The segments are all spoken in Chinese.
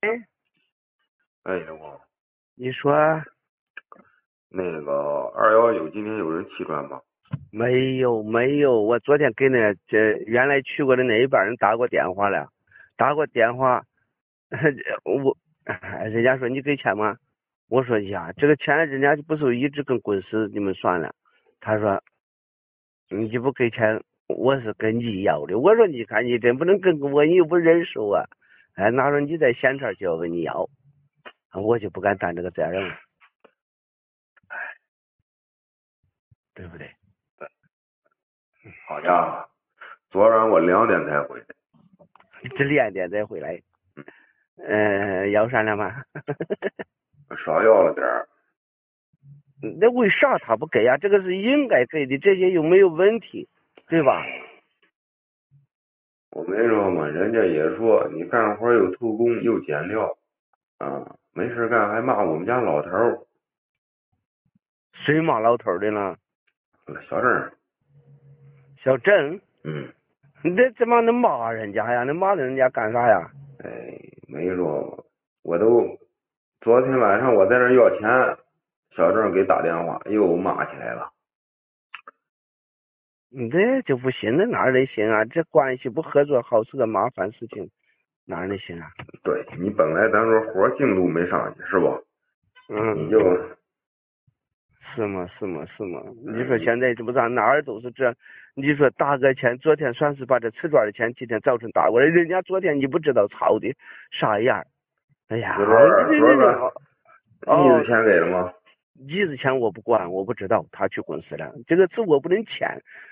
哎，刘光， 你说那个211今天有人起转吗？ 没有？我昨天给原来去过的那一帮人打过电话了，人家说你给钱吗？我说呀，这个钱人家不是一直跟公司你们算了。他说你不给钱，我是跟你要的。我说你看你真不能跟我，你又不忍受啊。哪说你在现场就要问你要，我就不敢担这个责任了，对不对？ 好家伙，昨晚我2点才回来。 这2点再回来，要啥了吗？ 少要了点儿。 那为啥他不给呀？这个是应该给的，这些又没有问题，对吧？ 我没说嘛，人家也说你干活又偷工又减料，没事干还骂我们家老头儿。 谁骂老头的呢？ 小郑。 小郑？你这怎么能骂人家呀？能骂人家干啥呀？ 没说嘛，我都昨天晚上我在这要钱，小郑给打电话又骂起来了。 这就不行，那哪能行啊？这关系不合作好是个麻烦事情，哪能行啊？ 对，你本来咱说活进度没上去是吧？你就是吗？你说现在这不咋哪儿都是这？你说打个钱，昨天算是把这瓷砖的钱今天早晨打过来，人家昨天你不知道操的啥样？哎呀， 昨个一子钱给了吗？ 一子钱我不管，我不知道，他去公司了，这个字我不能签。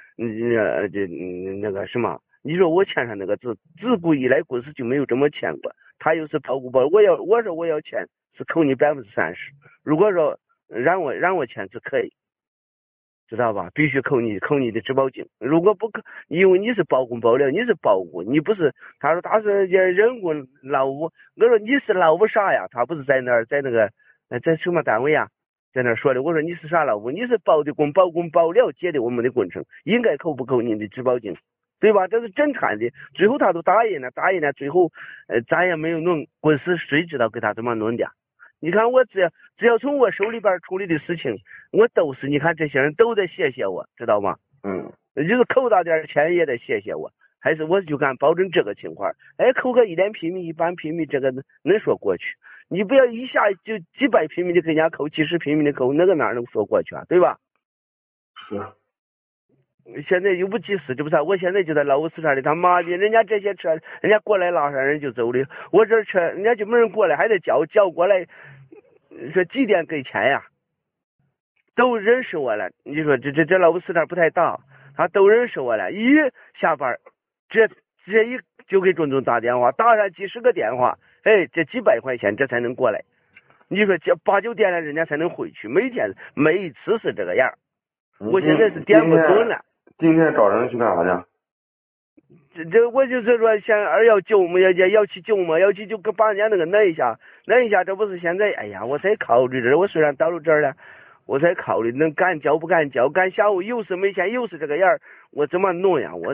那个什么，你说我签上那个字，自古以来公司就没有这么签过。他又是包不包？我说我要签，是扣你30%。如果说让我签字可以，知道吧？必须扣你的质保金。如果不扣，因为你是包工包料，你是包务，你不是。他说他是人工劳务，我说你是劳务啥呀？他不是在那儿在那个在什么单位呀？在那说的。我说你是啥劳务？你是包的工，包工包料接的我们的工程，应该扣不扣你的质保金？对吧？这是正常的。最后他都答应了，最后咱也没有弄，公司谁知道给他怎么弄的？你看我只要从我手里边处理的事情，我都是，你看这些人都在谢谢我，知道吗？就是扣到点钱也得谢谢我，还是我就敢保证这个情况。扣个1点平米、1半平米，这个能说过去。你不要一下就几百平米的给人家扣，几十平米的扣，那个哪能说过去啊？对吧？ 是。 现在又不及时，这不是？我现在就在劳务市场里，他妈的，人家这些车，人家过来拉上人就走的，我这车人家就没人过来，还得叫过来，说几点给钱呀？都认识我了。你说这劳务市场不太大，他都认识我了。一下班，这一就给钟总打电话，打上几十个电话，这几百块钱这才能过来。你说这8、9点了，人家才能回去。每一次是这个样。我现在是点不准了。 今天找人去干啥去？这我就是说，想219嘛，179嘛，179把人家那个弄一下，这不是现在？哎呀，我才考虑着，我虽然到了这儿了，我才考虑能敢交不敢交，干下午又是没钱，又是这个样，我怎么弄呀？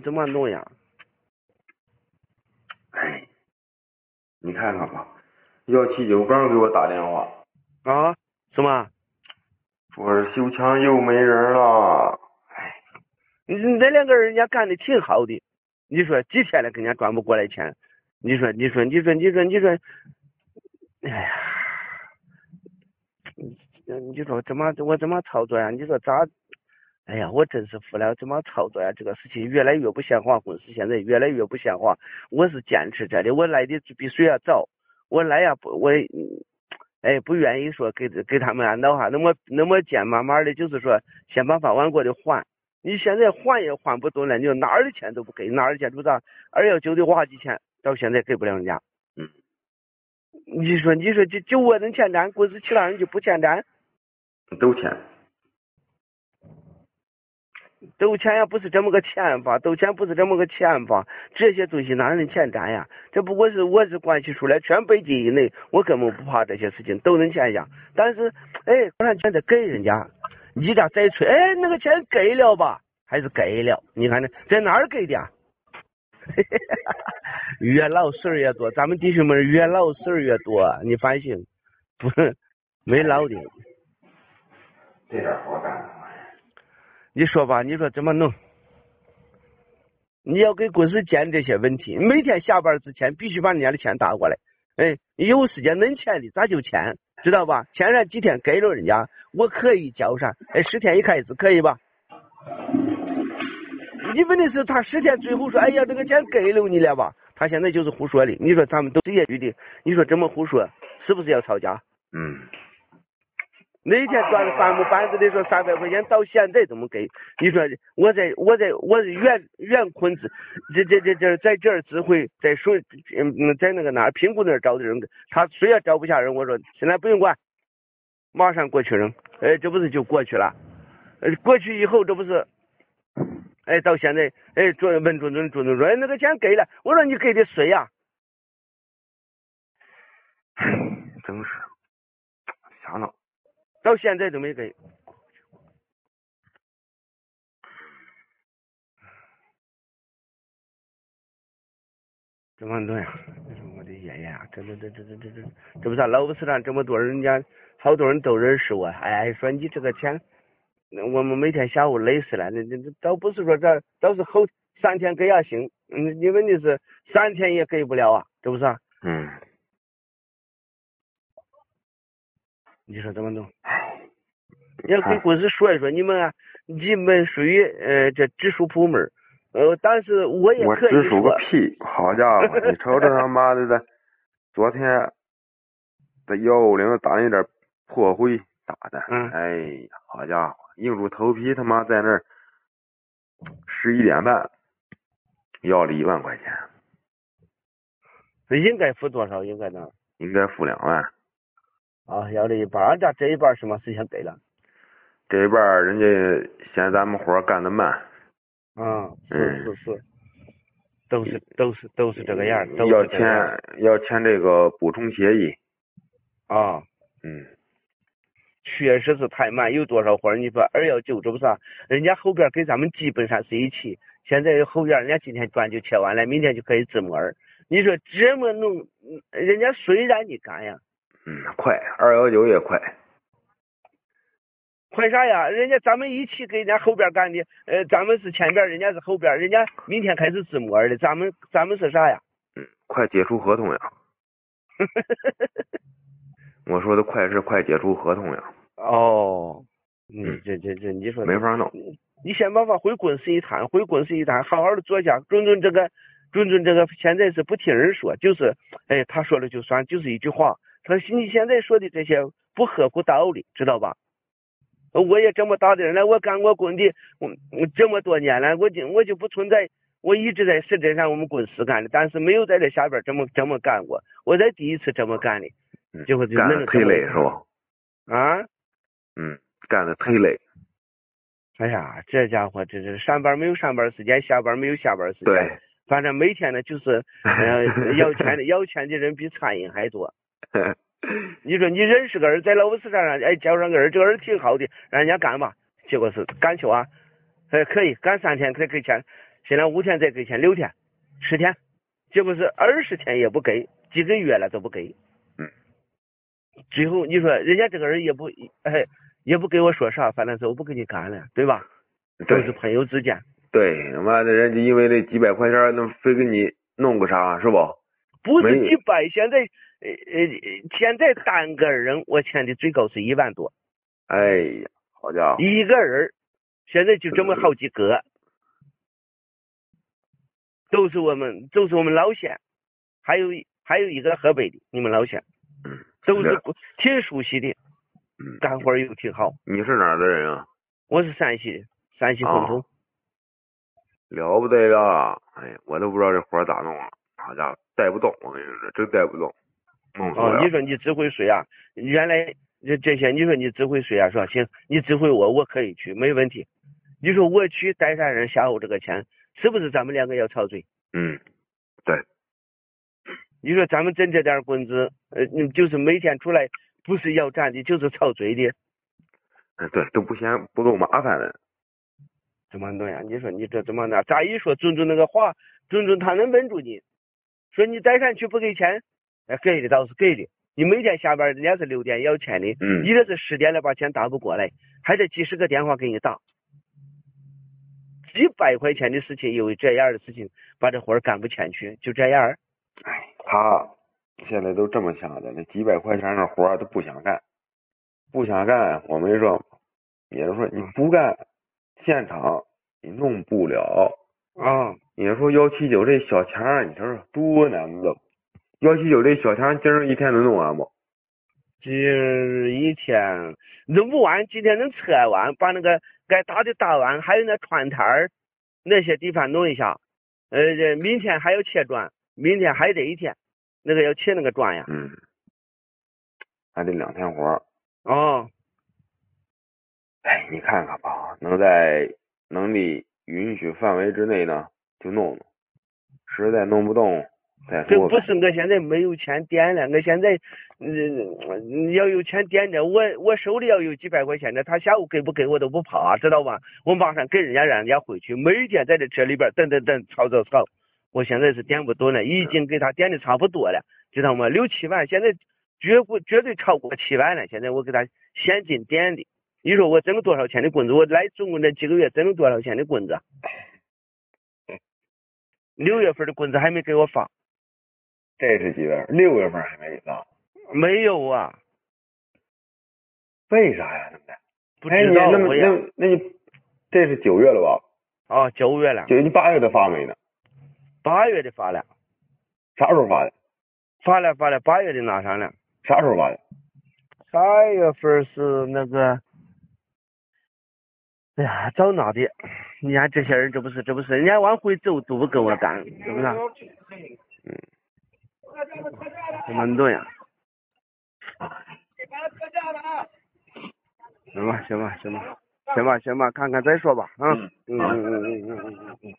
你看看吧，179刚给我打电话啊？什么？ 说是修墙又没人了。 那2个人家干的挺好的，你说几天了，跟人家赚不过来钱？你说，哎呀，你说我怎么操作呀？你说咋？哎呀，我真是服了，怎么操作呀？这个事情越来越不像话，公司现在越来越不像话。我是坚持着的，我来的比谁要早。我来呀，不愿意说给他们安到哈，那么贱，慢慢的就是说想办法往过的还。你现在还也还不动了，你说哪儿的钱都不给，哪儿的钱都咋？219的挖机钱到现在给不了人家。你说就我能欠单，公司其他人就不欠单？ 都欠。 兜钱也不是这么个钱法，这些东西哪能欠单呀？这不我是关系出来全北京以内，我根本不怕这些事情，都能欠下。但是我让钱得给人家，你家再催，那个钱给了吧？还是给了？你看呢，在哪儿给的？ 越老事儿越多，咱们弟兄们越老事儿越多，你放心，不没老的。 这点活干的。 你说吧，你说怎么弄？你要给公司建这些问题，每天下班之前必须把人家的钱打过来。哎，有时间能签的咱就签，知道吧？签上几天给了人家，我可以交上。哎，10天一开始可以吧？你问题是他10天最后说，哎呀，这个钱给了你了吧？他现在就是胡说的。你说咱们都业余的，你说这么胡说，是不是要吵架？那天赚了3亩板子的说300块钱，到现在怎么给？你说我原坤子，在这儿指挥，在那个哪儿平谷那儿找的人，他谁也招不下人。我说现在不用管，马上过去扔。哎，这不是就过去了？过去以后这不是？哎，到现在，哎，问准说，哎，那个钱给了。我说你给的谁呀？ 真是瞎闹。 到现在都没给。怎么弄呀？我的爷爷啊！这不是老市场这么多人家，好多人都认识我。哎，说你这个钱，我们每天下午累死了。这倒不是说这，倒是后3天给也行。你问题是3天也给不了啊，是不是？你说怎么弄？要跟公司说一说，你们属于这直属部门。但是我也可以说。 我直属个屁！好家伙，你瞅这他妈的，昨天在150打那点破灰打的，哎呀，好家伙，硬住头皮他妈在那儿11点半要了1万块钱。 应该付多少？应该呢？ 应该付2万。 啊，要了一半，按照这一半什么事情给了？ 这一半人家嫌咱们活干得慢。 是，都是这个样， 要签这个补充协议。 确实是太慢，有多少活你说219这不是？人家后边跟咱们基本上是一起，现在后边人家今天砖就切完了，明天就可以自摸儿。你说这么弄，人家谁让你干呀？ 快，219也快。 快啥呀？人家咱们一起给人家后边干的，咱们是前边，人家是后边，人家明天开始自摸儿的，咱们是啥呀？ 快解除合同呀！我说的快是快解除合同呀。 你说没法弄。 你想办法回公司一谈，好好的坐下，准这个，现在是不听人说，就是他说了就算，就是一句话。他你现在说的这些不合乎道理，知道吧？我也这么大的人了，我干过工地，我这么多年了，我就不存在，我一直在实质上我们公司干的，但是没有在这下边这么干过，我在第一次这么干的，结果就干的忒累是吧？干的忒累。 哎呀，这家伙这上班没有上班时间，下班没有下班时间。 对， 反正每天呢就是要钱的人比苍蝇还多。你说你认识个人在老市场上，叫上个人，这个人挺好的，让人家干吧，结果是干去啊，可以干3天可以给钱，现在5天再给钱，6天、10天，结果是20天也不给，几个月了都不给。最后你说人家这个人也不给我说啥，反正是我不跟你干了，对吧？都是朋友之间。 对，他妈的人家因为这几百块钱，那非给你弄个啥是不？ 不是几百，现在单个人我签的最高是1万多。 哎呀，好家伙！ 一个人现在就这么好几个，都是我们老乡，还有一个河北的，你们老乡，都是挺熟悉的，干活又挺好。 你是哪儿的人啊？ 我是山西的，山西崆头。 了不得了！哎呀，我都不知道这活咋弄了，好家伙，带不动，我跟你说，真带不动。 你说你指挥谁啊？原来这些，你说你指挥谁啊？说行，你指挥我可以去，没问题。你说我去带啥人下午这个钱，是不是咱们2个要吵嘴？ 对。 你说咱们挣这点工资，就是每天出来不是要账的，就是吵嘴的。 对，都不嫌不够麻烦的。 怎么弄呀？你说你这怎么弄？咋一说准那个话， 准他能稳住你。说你在山区不给钱，给的倒是给的。你每天下班人家是6点要钱的，你这是10点了把钱打不过来，还得几十个电话给你打。几百块钱的事情，有这样的事情，把这活干不下去，就这样。 哎，他现在都这么想的，那几百块钱的活他不想干，不想干。我没说，也就是说你不干，现场你弄不了啊。 你说179这小钱，你说多难弄？179这小钱，今儿一天能弄完不？ 今儿一天弄不完，今天能测完，把那个该打的打完，还有那串摊儿那些地方弄一下。明天还要切砖，明天还得一天，那个要切那个砖呀。 还得2天活。 哦。 哎，你看看吧，能在能力允许范围之内呢，就弄弄。实在弄不动，再说。 这不是我现在没有钱点了，我现在要有钱点着，我手里要有几百块钱的，他下午给不给我都不怕，知道吧？我马上给人家让人家回去，每天在这里边等，吵。我现在是点不动了，已经给他点的差不多了，知道吗？6、7万，现在绝对超过7万了。现在我给他现金点的，你说我挣多少钱的工资？我来总共这几个月挣多少钱的工资？6月份的工资还没给我发。 这是几月？6月份还没发？ 没有啊。 为啥呀？那么的？ 不知道我呀。那你这是9月了吧？ 啊，9月了。 你8月的发没呢 ？8月的发了。 啥时候发的？ 发了，8月的拿上了。 啥时候发的 ？3月份是那个，哎呀，早拿的。你看这些人，这不是，人家往回走都不跟我干，是不是？蛮多呀。行吧，看看再说吧啊。